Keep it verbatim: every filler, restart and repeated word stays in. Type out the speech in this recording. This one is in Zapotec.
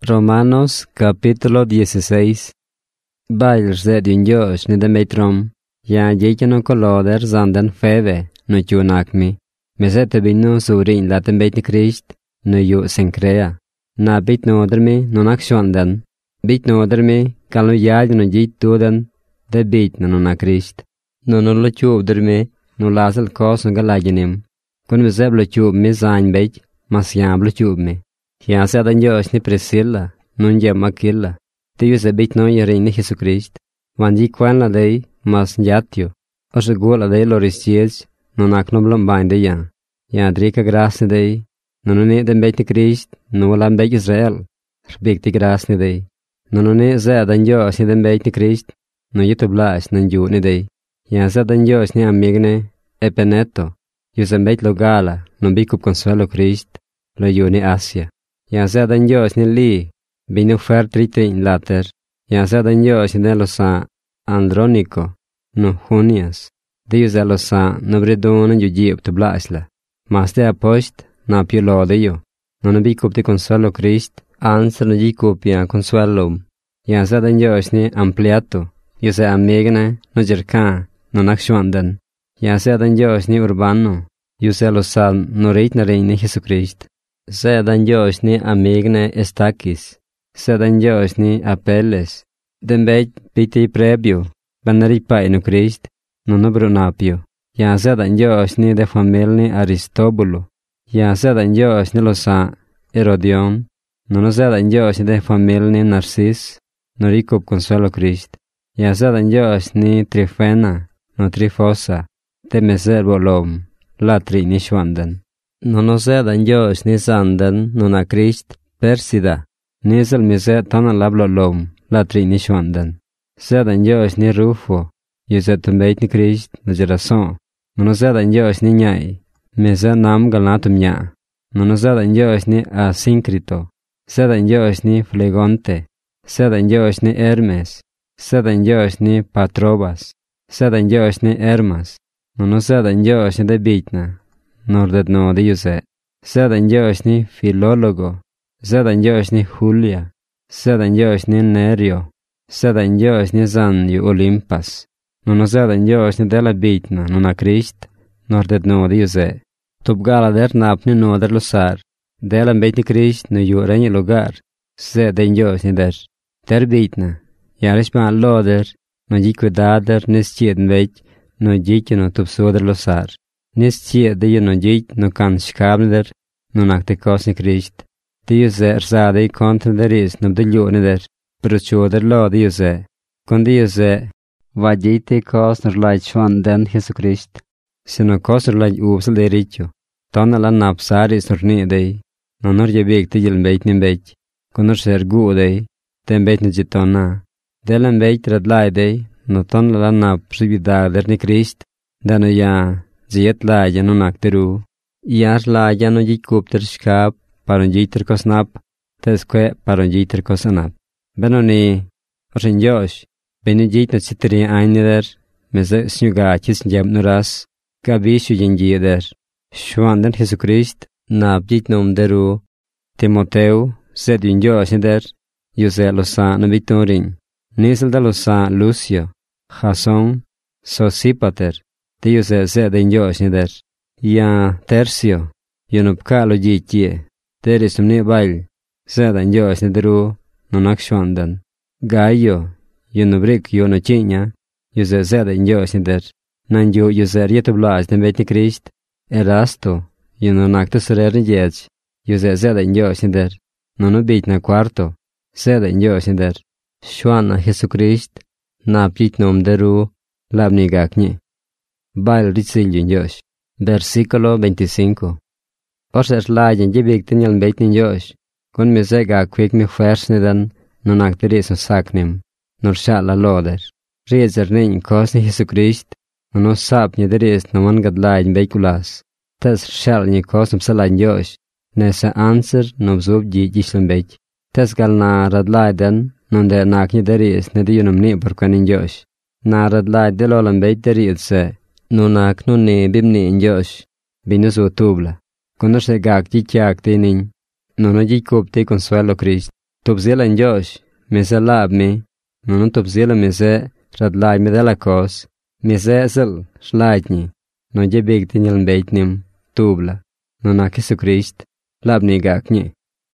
Romanos capítulo dieciséis. Bails de Dios ni de metrom, ya yekeno koloder zanden feve, no chunakmi. Mesete binu surin laten beit ni Christ, no yu sencrea. Na bit no dermi non actionden. Bit no dermi kalu yad no jit tuden, de bit no na Christ. No no lo chub dermi, no lasel kos no galagenim. Kun meseb lo chub mi zain beit, mas yam lo chub mi. Ya se adan Dios ni Priscilla, non jem Aquila. Tiu se bit no yerin ni Jesucrist. Wanji kwan la dei, mas njatio. O se gula dei loristiech, non aknom lombain de ya. Ya drika gras ni dei, non ne den beit ni Christ, no lam beit Israel. Rbik ti gras ni dei. Non ne se adan Dios ni den beit ni Christ, no yitu blas nan ju ni dei. Ya se adan Dios ni amigne, epeneto. Yu se beit lo gala, non bikup consuelo Christ, lo yu ni Asia. Ya se adan Dios ni li, vino fer tritrin later. Ya se adan Dios ni de lo sa Andrónico, no Junias. Dios de lo sa no bredona yu jib tu blasla. Mas de apost, na più lode io. Non bikup ti consuelo Christ, ans no jikup ya consuelum. Ya se adan Dios ni ampliato. Yu se amigne, no jerka, non actionden. Ya se adan Dios ni urbano. Yu se lo sa no reit na reine Jesucrist. Se adan Dios ni amigne Estaquis. Se adan Dios ni Apeles. Den beit piti prebio. Banari pai no Christ. Non brunapio. Ya se adan Dios ni de famil ni Aristobulo. Ya se adan Dios ni lo sa Herodion. Non se adan Dios ni de famil ni Narcis. No ricup consuelo Christ. Ya se adan Dios ni Trifena. No Trifosa. De meservo lom. Latri ni shwanden. Non se adan Dios ni sanden non a Christ persida. Ni sel mise tana lablo lom. Latri ni shwanden. Se adan Dios ni Rufo. Yuse tumbeit ni Christ na gerason. Non se adan Dios ni nyai. Mise nam galnatum nya. Non se adan Dios ni Asíncrito. Se adan Dios ni Flegonte. Se adan Dios ni Hermes. Se adan Dios ni Patrobas. Se adan Dios ni Hermas. Non se adan Dios ni de bitna. Nordet no de Yuse. Se adan Dios ni Filólogo. Se adan Dios ni Julia. Se adan Dios ni Nerio. Se adan Dios ni Zan yu Olimpas. Non se adan Dios ni de la bitna, non a Christ. Nordet no de Yuse. Tup gala der napni no der losar. De la beit ni Christ no yu renye lugar. Se adan Dios ni der. Der bitna. Yarish ma loder. No jikwe dader nis chieden beit. No jikje no tup soder losar. Nis tia de je no jit no kan skabner no nakte kos ni Christ. De je ze erzade kontra der is no de ljone der. Pero choder lo de je ze. Kon de je ze. Va jite kos nor lait shwan den Jesu Christ. Se no kos nor lait upsel de richo. Tona la napsar is nor ni dei. No nor je bek te jel beit ni beit. Kon nor ser gu dei. Ten beit ni jitona. Delen beit redlai dei. No ton la nap prividar der ni Christ. Dano ya. Ziet laja no nakteru. Iar laja no jikup ter skap. Paron jiter kosnap. Tesque paron jiter kosanap. Benoni. Osen Josh. Beni jit no citri eineder. Meze snugatis njeb nuras. Gavishu jengieder. Shwanden Jesu Christ. Nap jit nom deru. Timoteu. Sedin Josh neder. Yuse losa no victorin. Nisel de losa Lucio. Jason. Sosipater. Tiu se se den Dios ni der. Ya tercio. Yonupka lo jitje. Teris umni bail. Se den Dios ni deru. Non akshwanden. Gaio. Yonubrik yono chinya. Yuse se den Dios ni der. Nanju yuse rietu blas den beit ni Christ. Erasto. Yononaktu serer jech. Yuse se den Dios ni der. Nono beit na quarto. Se den Dios ni der. Shwana Jesu Christ. Na plit nom deru. Labni gakni. Bail ritsilin Dios. Versículo veinticinco. Orser lajen jibik tinjal beit ni Dios. Kon mi sega kwik mi fersniden. Non akteris no saknim. Nor shala loder. Rezer nin kos ni Jesu Christ. Non os sap ni deris no man gad lajen beikulas. Tes shal ni kos um salajen Dios. Nesa answer no bzub ji jislan beit. Tes gal na rad lajen. Non der nak ni deris ne diyunum ni burkanin Dios. Na rad lajen delolan beit deris se. Nunak nunni bibni in Dios. Binusu tubla. Cuando se gak jikyak tinin. No no jikup te consuelo Christ. tubzila en Diox, mi se lab mi, no no tubzila mi se radlaj mi de la cos, mi se sil shlaj ni, no je big tin yel mbeit nim, tubla, no na Jesucrist, lab ni gak ni.